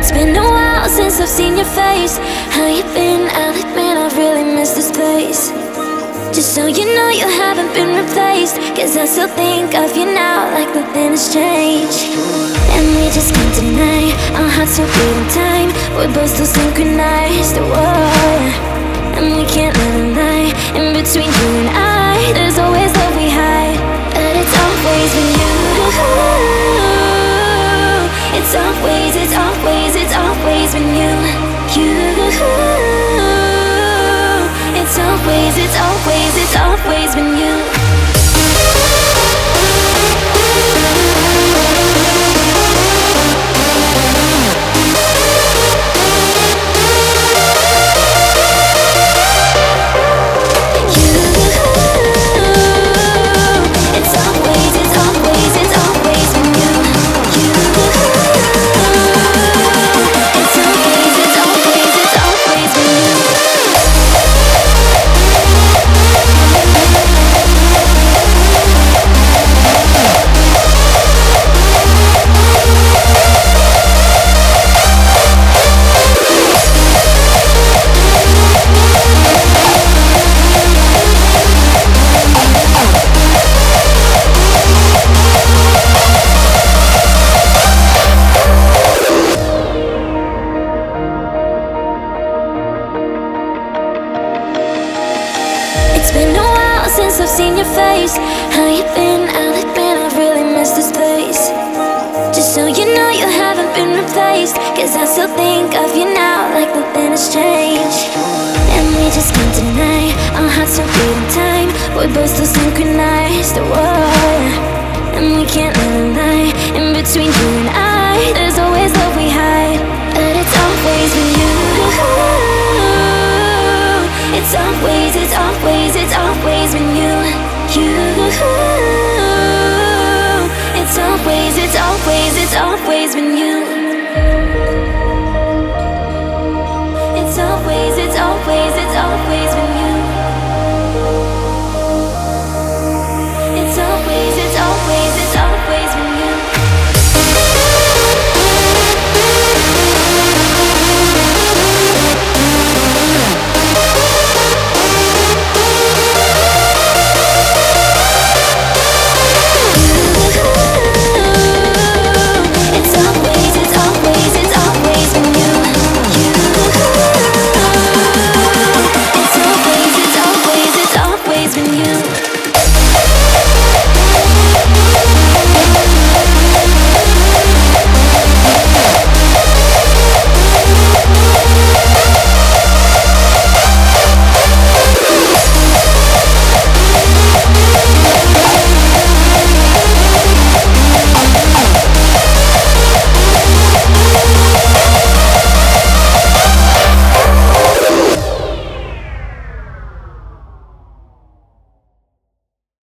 It's been a while since I've seen your face. How you been? I'll admit I really miss this place. Just so you know you haven't been replaced, 'cause I still think of you now like nothing has changed. And we just can't deny our hearts are beating time. We're both still synchronized, whoa. And we can't let a lie. In between you and I, there's always love we hide. But it's always been you. It's always been you. It's always been you. It's been a while since I've seen your face. How you been? I'll admit I really miss this place. Just so you know you haven't been replaced, 'cause I still think of you now like nothing has changed. And we just can't deny our hearts are beating time. We're both still synchronized, whoa. And we can't let a lie. In between you and I, there's always love we hide. But it's always been you. It's always